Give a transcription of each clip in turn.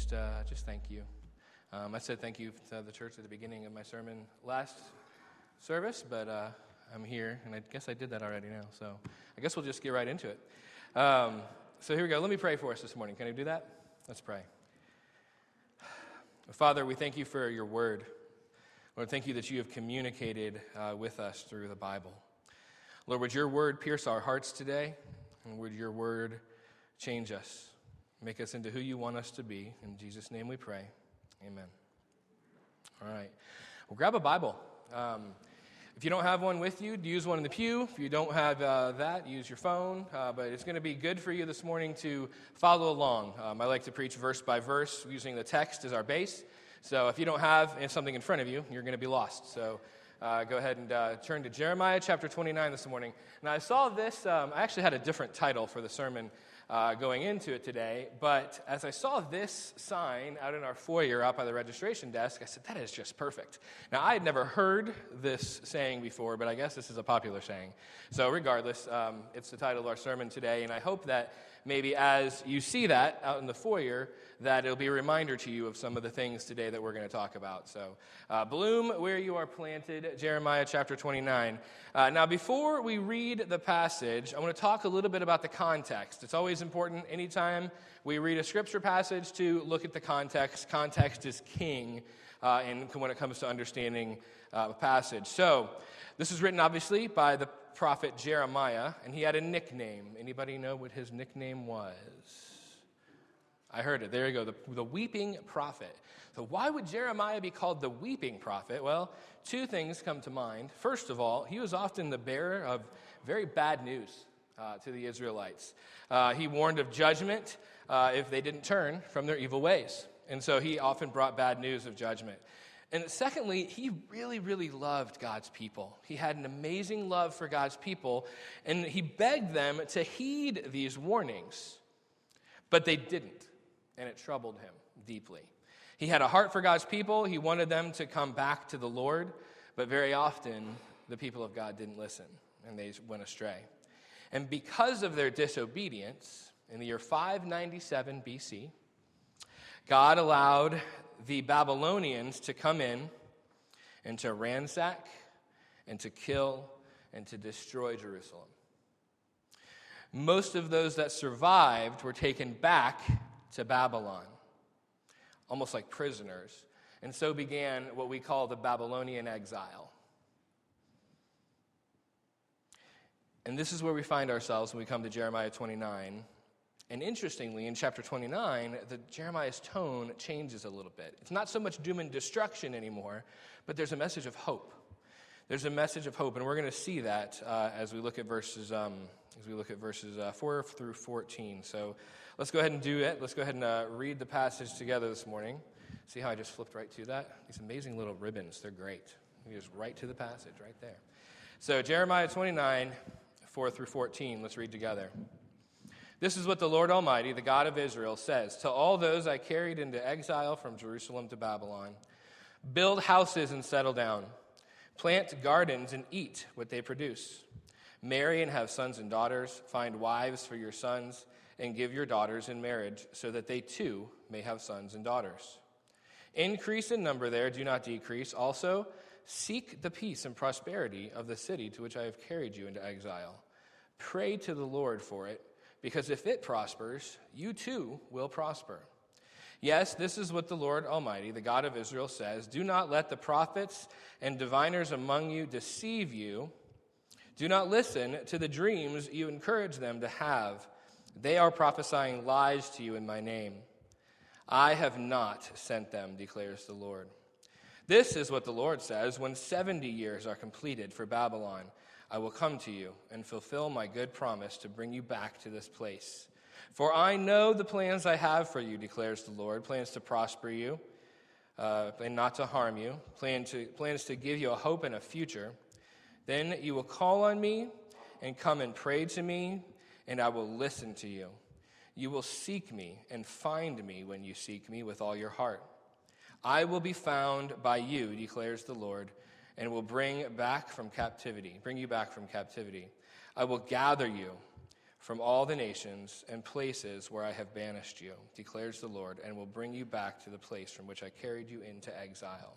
just thank you. I said thank you to the church at the beginning of my sermon last service, but I'm here, and I guess I did that already now, so I guess we'll just get right into it. So here we go. Let me pray for us this morning. Can I do that? Let's pray. Father, we thank you for your word. Lord, thank you that you have communicated with us through the Bible. Lord, would your word pierce our hearts today, and would your word change us, make us into who you want us to be. In Jesus' name we pray. Amen. All right. Well, grab a Bible. If you don't have one with you, use one in the pew. If you don't have that, use your phone. But it's going to be good for you this morning to follow along. I like to preach verse by verse using the text as our base. So if you don't have something in front of you, you're going to be lost. So go ahead and turn to Jeremiah chapter 29 this morning. Now I saw this, I actually had a different title for the sermon going into it today, but as I saw this sign out in our foyer out by the registration desk, I said, that is just perfect. Now, I had never heard this saying before, but I guess this is a popular saying. So regardless, it's the title of our sermon today, and I hope that maybe as you see that out in the foyer, that it'll be a reminder to you of some of the things today that we're going to talk about. So, bloom where you are planted, Jeremiah chapter 29. Now, before we read the passage, I want to talk a little bit about the context. It's always important anytime we read a scripture passage to look at the context. Context is king when it comes to understanding a passage. So, this is written, obviously, by the prophet Jeremiah, and he had a nickname. Anybody know what his nickname was? I heard it. There you go, the weeping prophet. So why would Jeremiah be called the weeping prophet? Well, two things come to mind. First of all, he was often the bearer of very bad news to the Israelites. He warned of judgment if they didn't turn from their evil ways. And so he often brought bad news of judgment. And secondly, he really, really loved God's people. He had an amazing love for God's people, and he begged them to heed these warnings. But they didn't, and it troubled him deeply. He had a heart for God's people. He wanted them to come back to the Lord, but very often the people of God didn't listen, and they went astray. And because of their disobedience, in the year 597 BC, God allowed the Babylonians to come in and to ransack and to kill and to destroy Jerusalem. Most of those that survived were taken back to Babylon, almost like prisoners, and so began what we call the Babylonian exile. And this is where we find ourselves when we come to Jeremiah 29. And interestingly, in chapter 29, Jeremiah's tone changes a little bit. It's not so much doom and destruction anymore, but there's a message of hope. There's a message of hope, and we're going to see that as we look at verses 4 through 14. So let's go ahead and do it. Let's go ahead and read the passage together this morning. See how I just flipped right to that? These amazing little ribbons, they're great. You just right to the passage right there. So Jeremiah 29, 4 through 14. Let's read together. This is what the Lord Almighty, the God of Israel, says to all those I carried into exile from Jerusalem to Babylon. Build houses and settle down. Plant gardens and eat what they produce. Marry and have sons and daughters. Find wives for your sons and give your daughters in marriage so that they too may have sons and daughters. Increase in number there, do not decrease. Also, seek the peace and prosperity of the city to which I have carried you into exile. Pray to the Lord for it, because if it prospers, you too will prosper. Yes, this is what the Lord Almighty, the God of Israel, says. Do not let the prophets and diviners among you deceive you. Do not listen to the dreams you encourage them to have. They are prophesying lies to you in my name. I have not sent them, declares the Lord. This is what the Lord says. When 70 years are completed for Babylon, I will come to you and fulfill my good promise to bring you back to this place. For I know the plans I have for you, declares the Lord, plans to prosper you and not to harm you, plans to give you a hope and a future. Then you will call on me and come and pray to me, and I will listen to you. You will seek me and find me when you seek me with all your heart. I will be found by you, declares the Lord, and will bring you back from captivity. I will gather you from all the nations and places where I have banished you, declares the Lord, and will bring you back to the place from which I carried you into exile.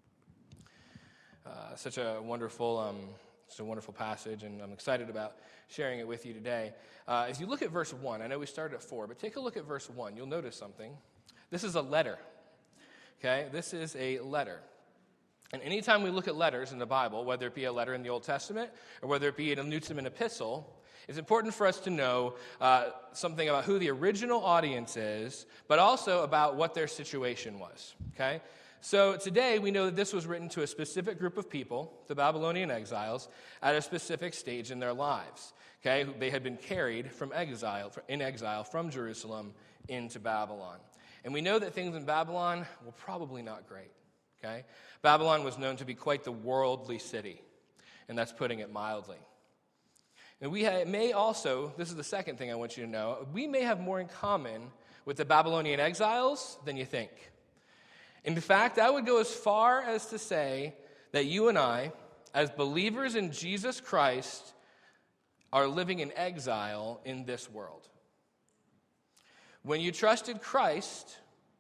Such a wonderful passage, and I'm excited about sharing it with you today. As you look at verse 1, I know we started at 4, but take a look at verse 1. You'll notice something. This is a letter. Okay? This is a letter. And anytime we look at letters in the Bible, whether it be a letter in the Old Testament or whether it be in a New Testament epistle, it's important for us to know something about who the original audience is, but also about what their situation was. Okay? So today we know that this was written to a specific group of people, the Babylonian exiles, at a specific stage in their lives. Okay? They had been carried in exile from Jerusalem into Babylon. And we know that things in Babylon were probably not great. Okay? Babylon was known to be quite the worldly city, and that's putting it mildly. And may also, this is the second thing I want you to know, we may have more in common with the Babylonian exiles than you think. In fact, I would go as far as to say that you and I, as believers in Jesus Christ, are living in exile in this world. When you trust Christ,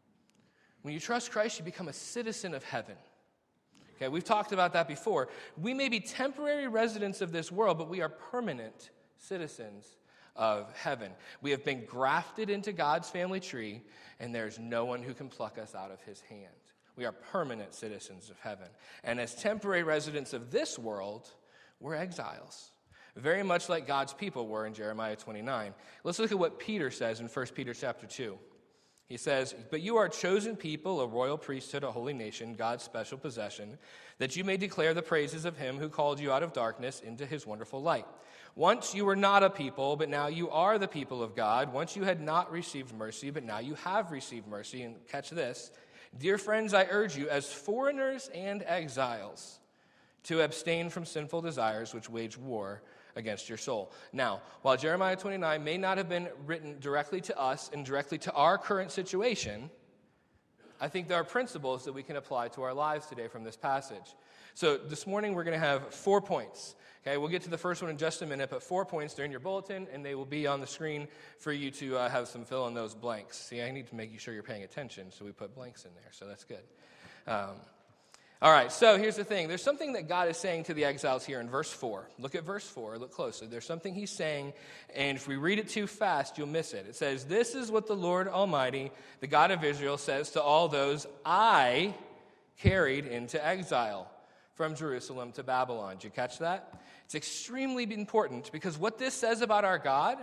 you become a citizen of heaven. Okay, we've talked about that before. We may be temporary residents of this world, but we are permanent citizens of heaven. We have been grafted into God's family tree, and there's no one who can pluck us out of his hand. We are permanent citizens of heaven. And as temporary residents of this world, we're exiles, very much like God's people were in Jeremiah 29. Let's look at what Peter says in 1 Peter chapter 2. He says, "But you are a chosen people, a royal priesthood, a holy nation, God's special possession, that you may declare the praises of him who called you out of darkness into his wonderful light. Once you were not a people, but now you are the people of God. Once you had not received mercy, but now you have received mercy." And catch this. "Dear friends, I urge you, as foreigners and exiles, to abstain from sinful desires which wage war against your soul." Now, while Jeremiah 29 may not have been written directly to us and directly to our current situation, I think there are principles that we can apply to our lives today from this passage. So this morning we're going to have 4 points. Okay, we'll get to the first one in just a minute, but 4 points. They're in your bulletin, and they will be on the screen for you to have some fill in those blanks. See, I need to make sure you're paying attention, so we put blanks in there, so that's good. All right, so here's the thing. There's something that God is saying to the exiles here in verse 4. Look at verse 4. Look closely. There's something he's saying, and if we read it too fast, you'll miss it. It says, "This is what the Lord Almighty, the God of Israel, says to all those I carried into exile from Jerusalem to Babylon." Did you catch that? It's extremely important because what this says about our God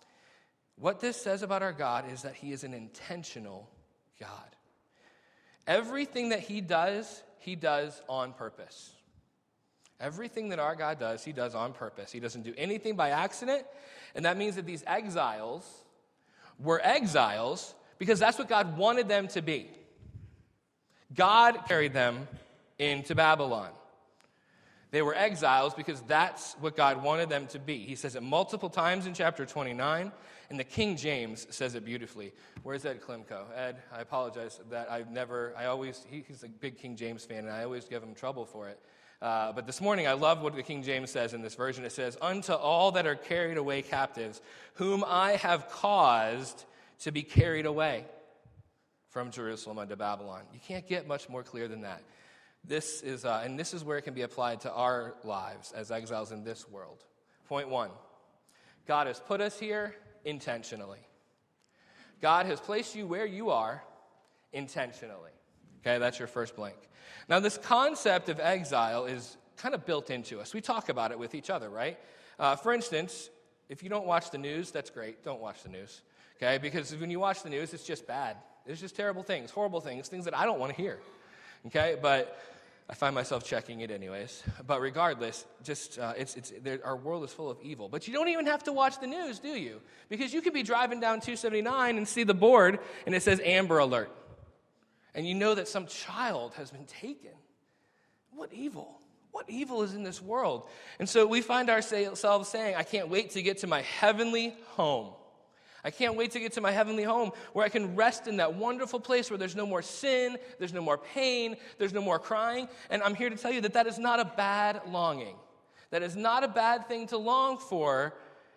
is that he is an intentional God. Everything that he does on purpose. Everything that our God does, he does on purpose. He doesn't do anything by accident, and that means that these exiles were exiles because that's what God wanted them to be. God carried them into Babylon. They were exiles because that's what God wanted them to be. He says it multiple times in chapter 29, and the King James says it beautifully. Where's Ed Klimko? Ed, I apologize that he's a big King James fan, and I always give him trouble for it. But this morning, I love what the King James says in this version. It says, "Unto all that are carried away captives, whom I have caused to be carried away from Jerusalem unto Babylon." You can't get much more clear than that. This is where it can be applied to our lives as exiles in this world. Point 1, God has put us here intentionally. God has placed you where you are intentionally. Okay, that's your first blank. Now, this concept of exile is kind of built into us. We talk about it with each other, right? For instance, if you don't watch the news, that's great. Don't watch the news, okay? Because when you watch the news, it's just bad. It's just terrible things, horrible things, things that I don't want to hear, okay? But I find myself checking it anyways. But regardless, our world is full of evil. But you don't even have to watch the news, do you? Because you could be driving down 279 and see the board, and it says Amber Alert. And you know that some child has been taken. What evil? What evil is in this world? And so we find ourselves saying, I can't wait to get to my heavenly home. I can't wait to get to my heavenly home where I can rest in that wonderful place where there's no more sin, there's no more pain, there's no more crying. And I'm here to tell you that that is not a bad longing. That is not a bad thing to long for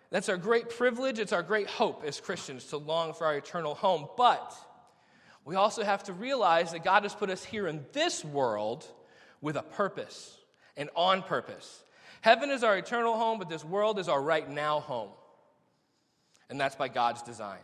That's our great privilege. It's our great hope as Christians to long for our eternal home. But we also have to realize that God has put us here in this world with a purpose and on purpose. Heaven is our eternal home, but this world is our right now home. And that's by God's design.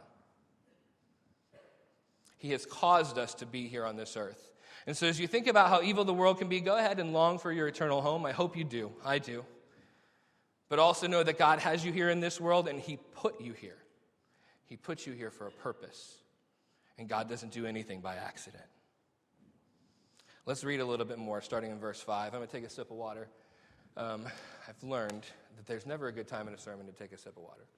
He has caused us to be here on this earth. And so as you think about how evil the world can be, go ahead and long for your eternal home. I hope you do. I do. But also know that God has you here in this world, and he put you here. He put you here for a purpose. And God doesn't do anything by accident. Let's read a little bit more, starting in verse 5. I'm going to take a sip of water. I've learned that there's never a good time in a sermon to take a sip of water.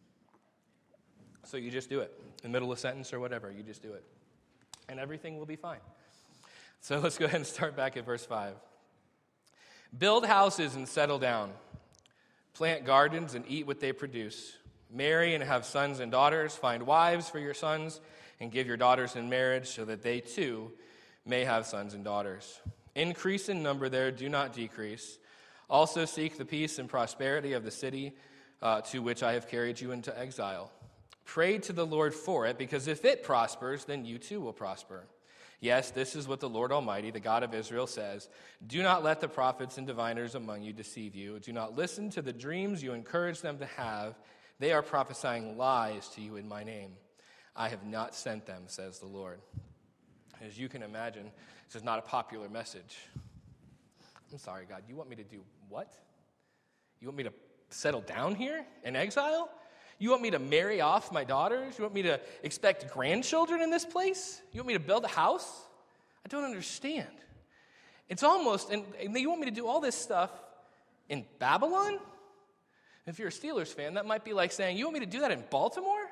So you just do it. In the middle of a sentence or whatever, you just do it. And everything will be fine. So let's go ahead and start back at verse 5. Build houses and settle down. Plant gardens and eat what they produce. Marry and have sons and daughters. Find wives for your sons and give your daughters in marriage so that they too may have sons and daughters. Increase in number there, do not decrease. Also seek the peace and prosperity of the city to which I have carried you into exile. Pray to the Lord for it, because if it prospers, then you too will prosper. Yes, this is what the Lord Almighty, the God of Israel, says. Do not let the prophets and diviners among you deceive you. Do not listen to the dreams you encourage them to have. They are prophesying lies to you in my name. I have not sent them, says the Lord. As you can imagine, this is not a popular message. I'm sorry, God, you want me to do what? You want me to settle down here in exile? You want me to marry off my daughters? You want me to expect grandchildren in this place? You want me to build a house? I don't understand. It's almost, and you want me to do all this stuff in Babylon? If you're a Steelers fan, that might be like saying, you want me to do that in Baltimore?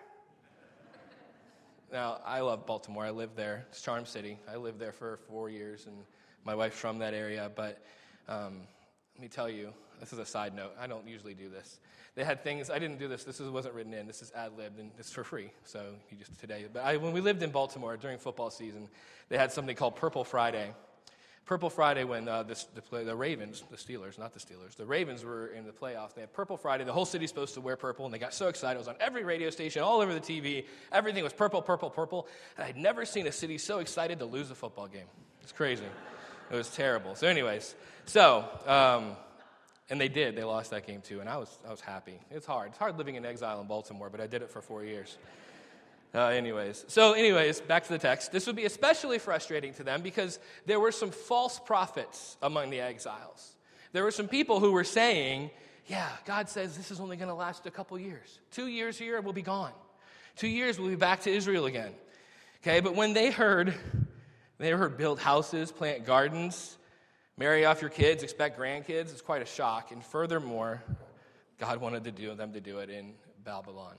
Now, I love Baltimore. I lived there. It's Charm City. I lived there for 4 years, and my wife's from that area. But let me tell you, this is a side note. I don't usually do this. They had things, I didn't do this. Wasn't written in. This is ad-libbed, and it's for free. So you just today. But when we lived in Baltimore during football season, they had something called Purple Friday. Purple Friday when the Ravens, the Steelers, not the Steelers, the Ravens were in the playoffs. They had Purple Friday. The whole city's supposed to wear purple, and they got so excited. It was on every radio station, all over the TV. Everything was purple, purple, purple. And I'd never seen a city so excited to lose a football game. It's crazy. It was terrible. So anyways, and they did. They lost that game too, and I was happy. It's hard. It's hard living in exile in Baltimore, but I did it for 4 years. Anyways, back to the text. This would be especially frustrating to them because there were some false prophets among the exiles. There were some people who were saying, yeah, God says this is only going to last a couple years. 2 years here, and we'll be gone. 2 years, we'll be back to Israel again. Okay, but when they heard build houses, plant gardens, marry off your kids, expect grandkids, it's quite a shock. And furthermore, God wanted them to do it in Babylon.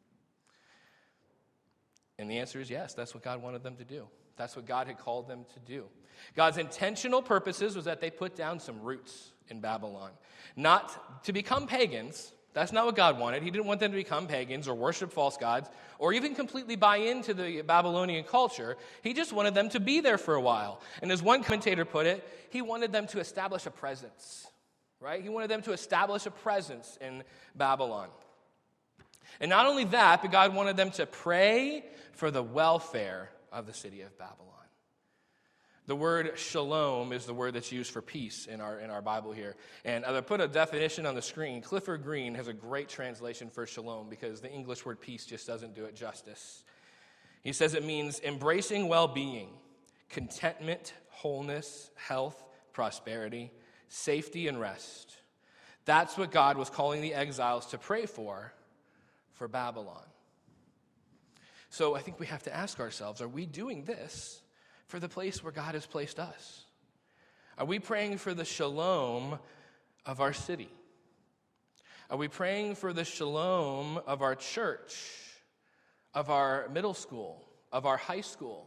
And the answer is yes, that's what God wanted them to do. That's what God had called them to do. God's intentional purposes was that they put down some roots in Babylon. Not to become pagans. That's not what God wanted. He didn't want them to become pagans or worship false gods or even completely buy into the Babylonian culture. He just wanted them to be there for a while. And as one commentator put it, he wanted them to establish a presence, right? He wanted them to establish a presence in Babylon. And not only that, but God wanted them to pray for the welfare of the city of Babylon. The word shalom is the word that's used for peace in our Bible here. And I put a definition on the screen. Clifford Green has a great translation for shalom because the English word peace just doesn't do it justice. He says it means embracing well-being, contentment, wholeness, health, prosperity, safety, and rest. That's what God was calling the exiles to pray for Babylon. So I think we have to ask ourselves, are we doing this for the place where God has placed us? Are we praying for the shalom of our city? Are we praying for the shalom of our church, of our middle school, of our high school,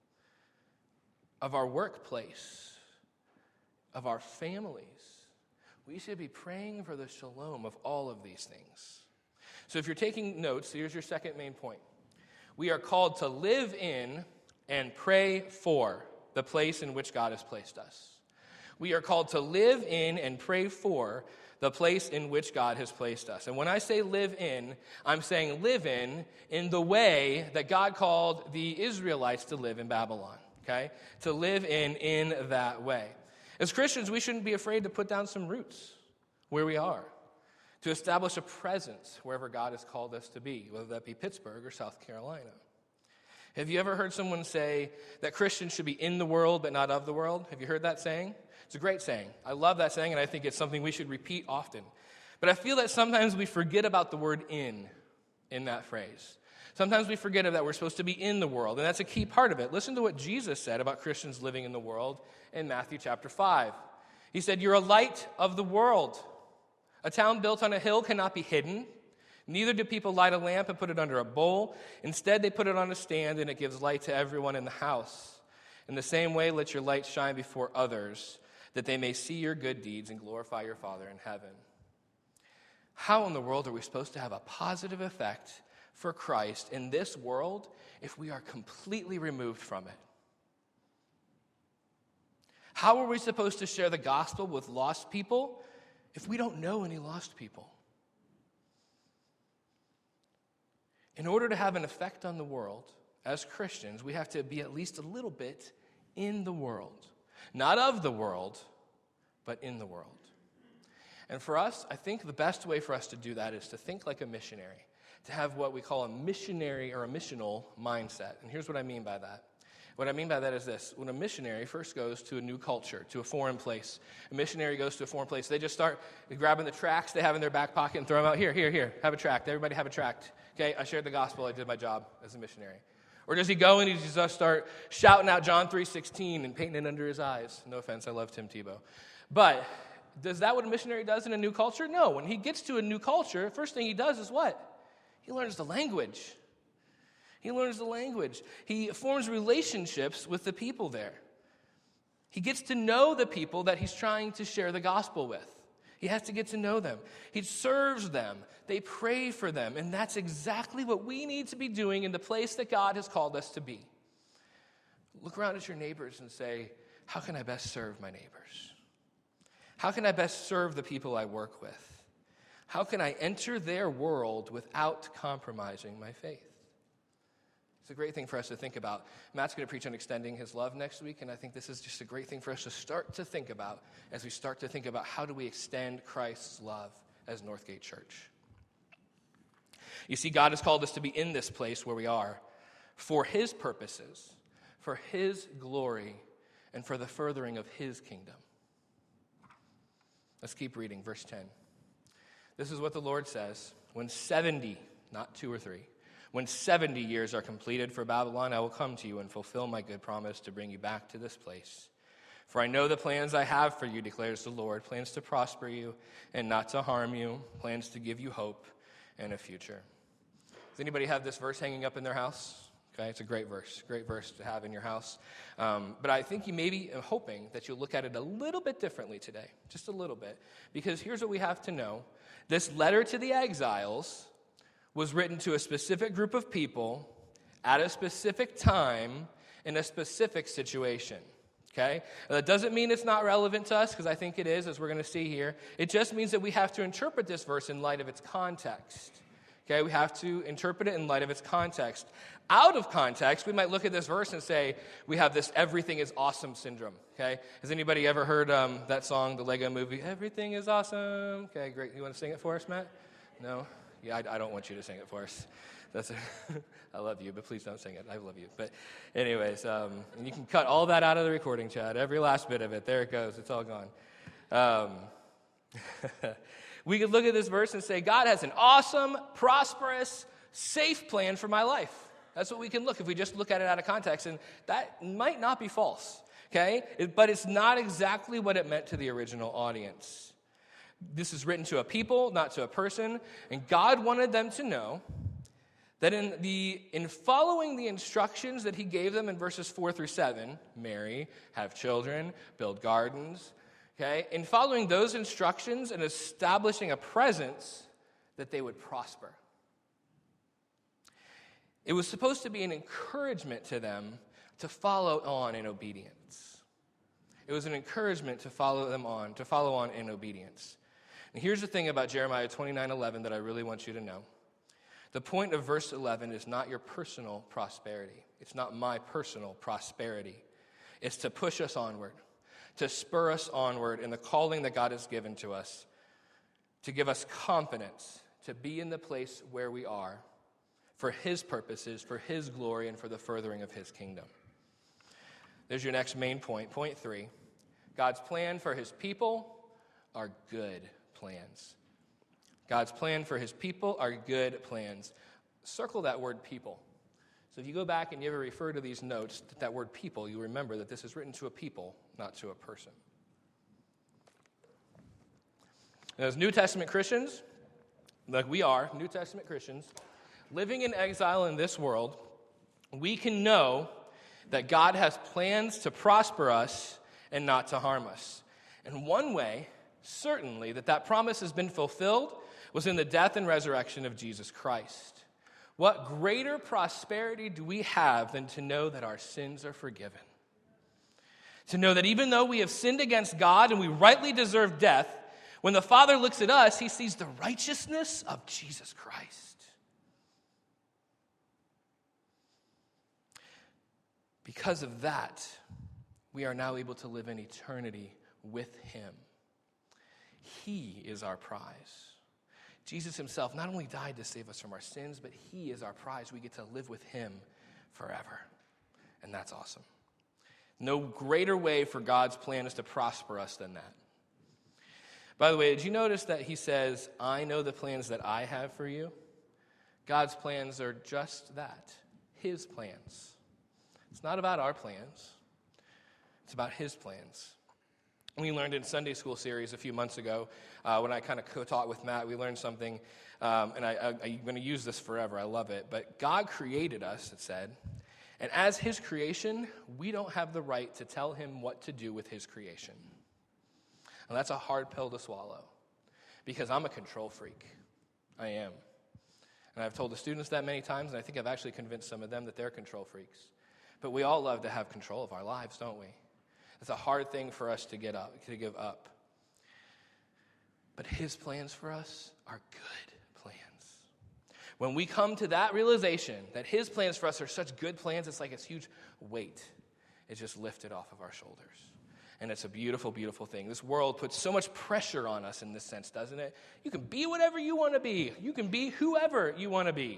of our workplace, of our families? We should be praying for the shalom of all of these things. So if you're taking notes, here's your second main point. We are called to live in and pray for the place in which God has placed us. We are called to live in and pray for the place in which God has placed us. And when I say live in, I'm saying live in the way that God called the Israelites to live in Babylon, okay? To live in that way. As Christians, we shouldn't be afraid to put down some roots where we are, to establish a presence wherever God has called us to be, whether that be Pittsburgh or South Carolina. Have you ever heard someone say that Christians should be in the world but not of the world? Have you heard that saying? It's a great saying. I love that saying, and I think it's something we should repeat often. But I feel that sometimes we forget about the word in that phrase. Sometimes we forget that we're supposed to be in the world, and that's a key part of it. Listen to what Jesus said about Christians living in the world in Matthew chapter 5. He said, "You're a light of the world. A town built on a hill cannot be hidden. Neither do people light a lamp and put it under a bowl. Instead, they put it on a stand, and it gives light to everyone in the house. In the same way, let your light shine before others, that they may see your good deeds and glorify your Father in heaven." How in the world are we supposed to have a positive effect for Christ in this world if we are completely removed from it? How are we supposed to share the gospel with lost people if we don't know any lost people? In order to have an effect on the world, as Christians, we have to be at least a little bit in the world. Not of the world, but in the world. And for us, I think the best way for us to do that is to think like a missionary, to have what we call a missionary or a missional mindset. And here's what I mean by that. What I mean by that is this. When a missionary first goes to a new culture, to a foreign place, a missionary goes to a foreign place, they just start grabbing the tracts they have in their back pocket and throw them out. Here, have a tract. Everybody have a tract. Okay, I shared the gospel. I did my job as a missionary. Or does he go and he just start shouting out John 3:16 and painting it under his eyes? No offense, I love Tim Tebow. But does that what a missionary does in a new culture? No. When he gets to a new culture, first thing he does is what? He learns the language. He learns the language. He forms relationships with the people there. He gets to know the people that he's trying to share the gospel with. He has to get to know them. He serves them. They pray for them. And that's exactly what we need to be doing in the place that God has called us to be. Look around at your neighbors and say, how can I best serve my neighbors? How can I best serve the people I work with? How can I enter their world without compromising my faith? It's a great thing for us to think about. Matt's going to preach on extending his love next week, and I think this is just a great thing for us to start to think about as we start to think about how do we extend Christ's love as Northgate Church. You see, God has called us to be in this place where we are for his purposes, for his glory, and for the furthering of his kingdom. Let's keep reading, verse 10. This is what the Lord says. When 70, not 2 or 3, when 70 years are completed for Babylon, I will come to you and fulfill my good promise to bring you back to this place. For I know the plans I have for you, declares the Lord, plans to prosper you and not to harm you, plans to give you hope and a future. Does anybody have this verse hanging up in their house? Okay, it's a great verse to have in your house. But I think you may be hoping that you'll look at it a little bit differently today, just a little bit. Because here's what we have to know. This letter to the exiles was written to a specific group of people at a specific time in a specific situation. Okay? That doesn't mean it's not relevant to us, because I think it is, as we're going to see here. It just means that we have to interpret this verse in light of its context. Okay, we have to interpret it in light of its context. Out of context, we might look at this verse and say, we have this everything is awesome syndrome. Okay, has anybody ever heard that song, the Lego movie, Everything is Awesome? Okay, great. You want to sing it for us, Matt? No? Yeah, I don't want you to sing it for us. I love you, but please don't sing it. I love you. But anyways, and you can cut all that out of the recording, Chad. Every last bit of it. There it goes. It's all gone. We could look at this verse and say, God has an awesome, prosperous, safe plan for my life. That's what we can look if we just look at it out of context. And that might not be false, okay? But it's not exactly what it meant to the original audience. This is written to a people, not to a person. And God wanted them to know that in following the instructions that he gave them in verses 4 through 7, marry, have children, build gardens, okay, in following those instructions and establishing a presence, that they would prosper. It was supposed to be an encouragement to them to follow on in obedience. It was an encouragement to follow on in obedience. And here's the thing about Jeremiah 29:11 that I really want you to know. The point of verse 11 is not your personal prosperity. It's not my personal prosperity. It's to push us onward, to spur us onward in the calling that God has given to us, to give us confidence to be in the place where we are for his purposes, for his glory, and for the furthering of his kingdom. There's your next main point. Point 3. God's plan for his people are good plans. God's plan for his people are good plans. Circle that word people. So if you go back and you ever refer to these notes, that word people, you remember that this is written to a people, not to a person. And as New Testament Christians, like we are, New Testament Christians, living in exile in this world, we can know that God has plans to prosper us and not to harm us. And one way, certainly, that promise has been fulfilled was in the death and resurrection of Jesus Christ. What greater prosperity do we have than to know that our sins are forgiven? To know that even though we have sinned against God and we rightly deserve death, when the Father looks at us, he sees the righteousness of Jesus Christ. Because of that, we are now able to live in eternity with him. He is our prize. Jesus himself not only died to save us from our sins, but he is our prize. We get to live with him forever. And that's awesome. No greater way for God's plan is to prosper us than that. By the way, did you notice that he says, I know the plans that I have for you? God's plans are just that, his plans. It's not about our plans. It's about his plans. We learned in Sunday school series a few months ago, when I kind of co-taught with Matt, we learned something, and I'm going to use this forever. I love it. But God created us, it said, and as his creation, we don't have the right to tell him what to do with his creation. And that's a hard pill to swallow, because I'm a control freak. I am. And I've told the students that many times, and I think I've actually convinced some of them that they're control freaks. But we all love to have control of our lives, don't we? It's a hard thing for us to give up. But his plans for us are good plans. When we come to that realization that his plans for us are such good plans, it's like this huge weight is just lifted off of our shoulders. And it's a beautiful, beautiful thing. This world puts so much pressure on us in this sense, doesn't it? You can be whatever you want to be. You can be whoever you want to be.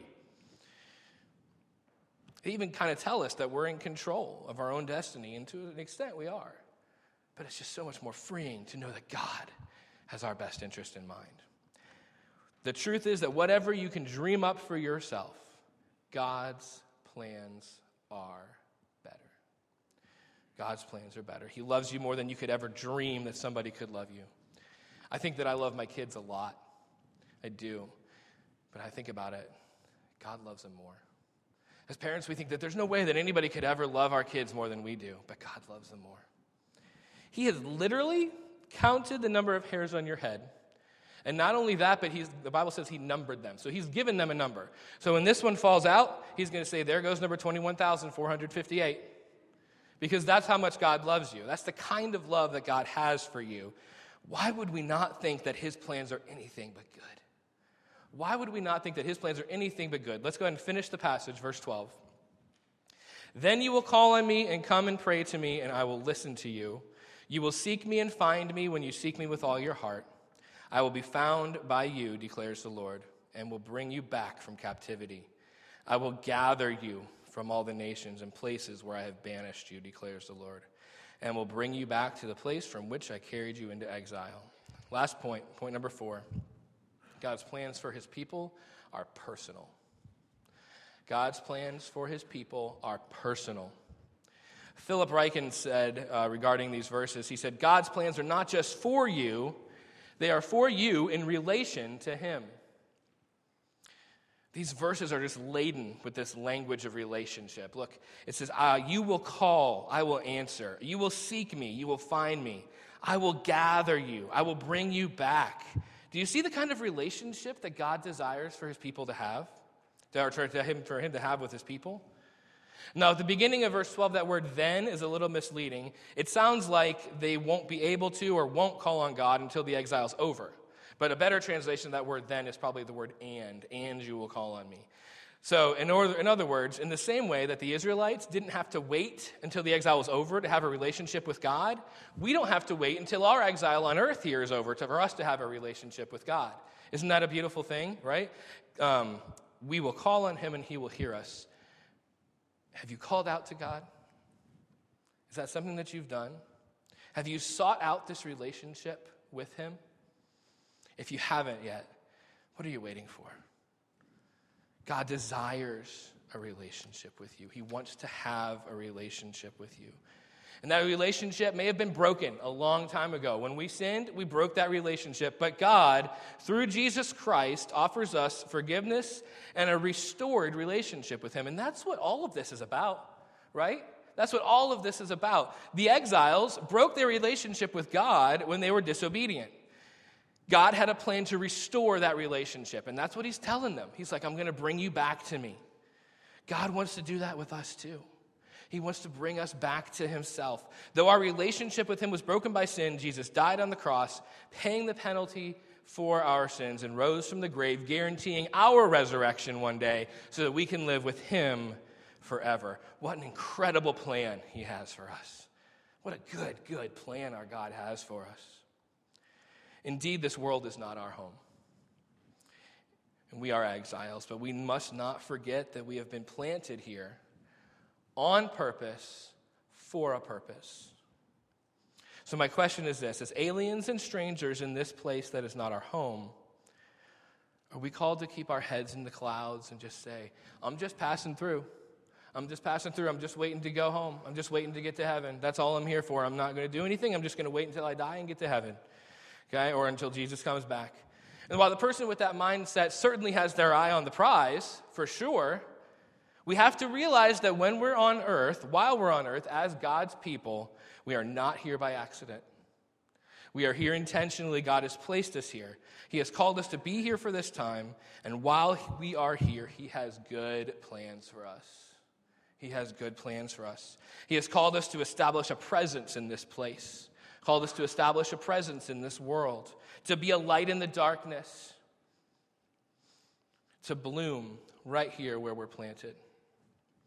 They even kind of tell us that we're in control of our own destiny, and to an extent we are. But it's just so much more freeing to know that God has our best interest in mind. The truth is that whatever you can dream up for yourself, God's plans are better. God's plans are better. He loves you more than you could ever dream that somebody could love you. I think that I love my kids a lot. I do. But I think about it, God loves them more. As parents, we think that there's no way that anybody could ever love our kids more than we do, but God loves them more. He has literally counted the number of hairs on your head. And not only that, but the Bible says he numbered them. So he's given them a number. So when this one falls out, he's going to say, there goes number 21,458. Because that's how much God loves you. That's the kind of love that God has for you. Why would we not think that his plans are anything but good? Why would we not think that his plans are anything but good? Let's go ahead and finish the passage, verse 12. Then you will call on me and come and pray to me, and I will listen to you. You will seek me and find me when you seek me with all your heart. I will be found by you, declares the Lord, and will bring you back from captivity. I will gather you from all the nations and places where I have banished you, declares the Lord, and will bring you back to the place from which I carried you into exile. Last point number 4. God's plans for his people are personal. God's plans for his people are personal. Philip Ryken said regarding these verses, he said, God's plans are not just for you, they are for you in relation to him. These verses are just laden with this language of relationship. Look, it says, you will call, I will answer. You will seek me, you will find me. I will gather you, I will bring you back. Do you see the kind of relationship that God desires for his people to have? For him to have with his people? Now, at the beginning of verse 12, that word then is a little misleading. It sounds like they won't be able to or won't call on God until the exile's over. But a better translation of that word then is probably the word and you will call on me. So in other words, in the same way that the Israelites didn't have to wait until the exile was over to have a relationship with God, we don't have to wait until our exile on earth here is over for us to have a relationship with God. Isn't that a beautiful thing, right? We will call on him and he will hear us. Have you called out to God? Is that something that you've done? Have you sought out this relationship with him? If you haven't yet, what are you waiting for? God desires a relationship with you. He wants to have a relationship with you. And that relationship may have been broken a long time ago. When we sinned, we broke that relationship. But God, through Jesus Christ, offers us forgiveness and a restored relationship with him. And that's what all of this is about, right? That's what all of this is about. The exiles broke their relationship with God when they were disobedient. God had a plan to restore that relationship, and that's what he's telling them. He's like, I'm going to bring you back to me. God wants to do that with us too. He wants to bring us back to himself. Though our relationship with him was broken by sin, Jesus died on the cross, paying the penalty for our sins, and rose from the grave, guaranteeing our resurrection one day so that we can live with him forever. What an incredible plan he has for us. What a good plan our God has for us. Indeed, this world is not our home. And we are exiles, but we must not forget that we have been planted here on purpose, for a purpose. So my question is this: as aliens and strangers in this place that is not our home, are we called to keep our heads in the clouds and just say, I'm just passing through. I'm just passing through. I'm just waiting to go home. I'm just waiting to get to heaven. That's all I'm here for. I'm not going to do anything. I'm just going to wait until I die and get to heaven. Okay, or until Jesus comes back. And while the person with that mindset certainly has their eye on the prize, for sure, we have to realize that when we're on earth, while we're on earth, as God's people, we are not here by accident. We are here intentionally. God has placed us here. He has called us to be here for this time, and while we are here, he has good plans for us. He has good plans for us. He has called us to establish a presence in this place. Called us to establish a presence in this world, to be a light in the darkness, to bloom right here where we're planted.